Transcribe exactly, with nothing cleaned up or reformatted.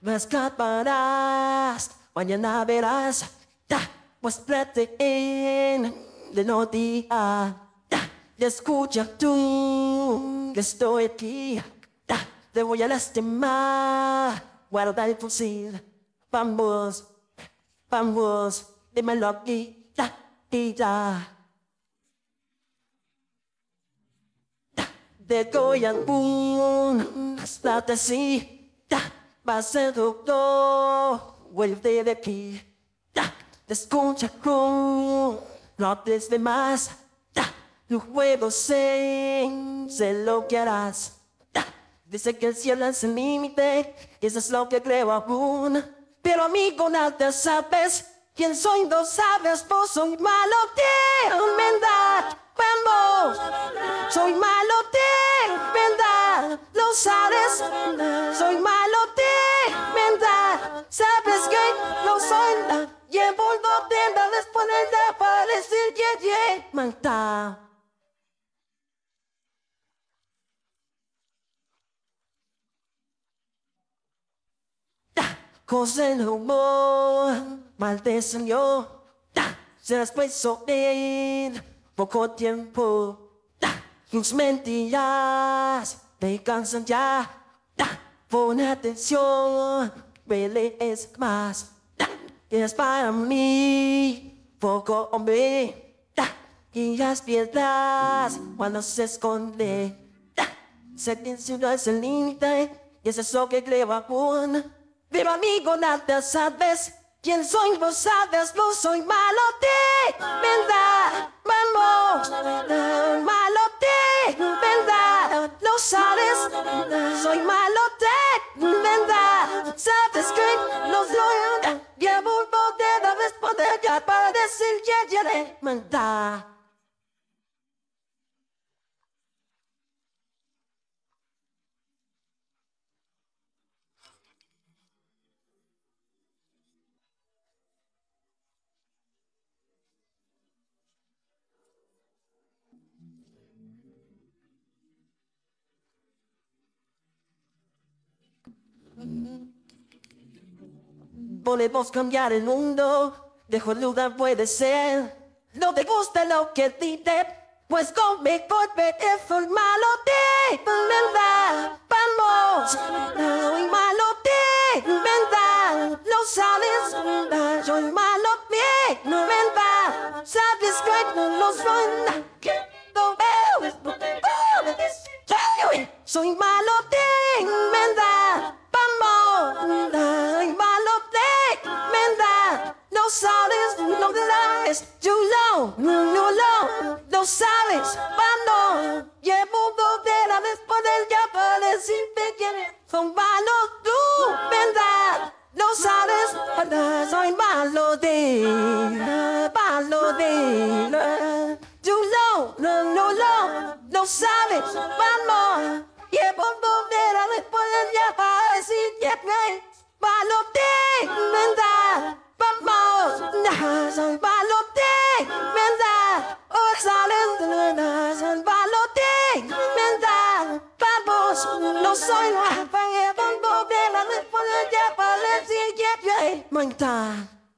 escaparás, mañana verás, ya, pues en de noticia, ya, ya escucha tú, que estoy aquí, ya, te voy a lastimar, guarda el fusil, vamos, vamos, dímelo aquí, ya, y ya. De Goyang hasta así, va a ser doctor, vuelve de aquí, te escucha con, no des de más, tu juego sé, sé lo que harás, dice que el cielo es el límite, y eso es lo que creo aún, pero amigo nada sabes, quién soy no sabes, vos soy malo de humildad, vamos, soy malo de verdad, lo sabes, soy malo de verdad, sabes que no soy la, llevo dos tiendas después de aparecer, yeah, yeah, manta. Cosa el humor, mal te salió, se después sobre poco tiempo. Tus mentiras me cansan ya. Pon atención, pelees más. Es para mí, poco hombre. Y las piedras cuando se esconde. Sé que si no es el límite, y es eso que creo aún. Pero amigo, nada sabes. ¿Quién soy? Vos sabes, no soy malo de verdad. Vamos, malo de verdad. Lo sabes, soy malo de verdad. Sabes que no soy. Llevo un poder a responder ya para decir que ya de verdad. Podemos cambiar el mundo, dejo duda puede ser. No te gusta lo que dije, pues conmigo es un malo de verdad. Vamos, soy malo de verdad. Lo sabes, soy malo de verdad. Sabes que no lo soy, que no veo, es porque soy malo de verdad. Vamos, soy malo de verdad. No sabes, no sabes, you know, no lo, no sabes, cuando llevo dos velas después del ya para decirte que son malos tú, verdad. No sabes, verdad, soy malo de, malo de, you know, no, no lo, no sabes, vamos. Llevo dos velas después del ya para decirte que malo de, verdad. Vamos, soy malo de verdad. Oh, salen, soy malo de verdad. Vamos, no soy la pagué, vamos, de la después de ya para decir que, yeah, yeah,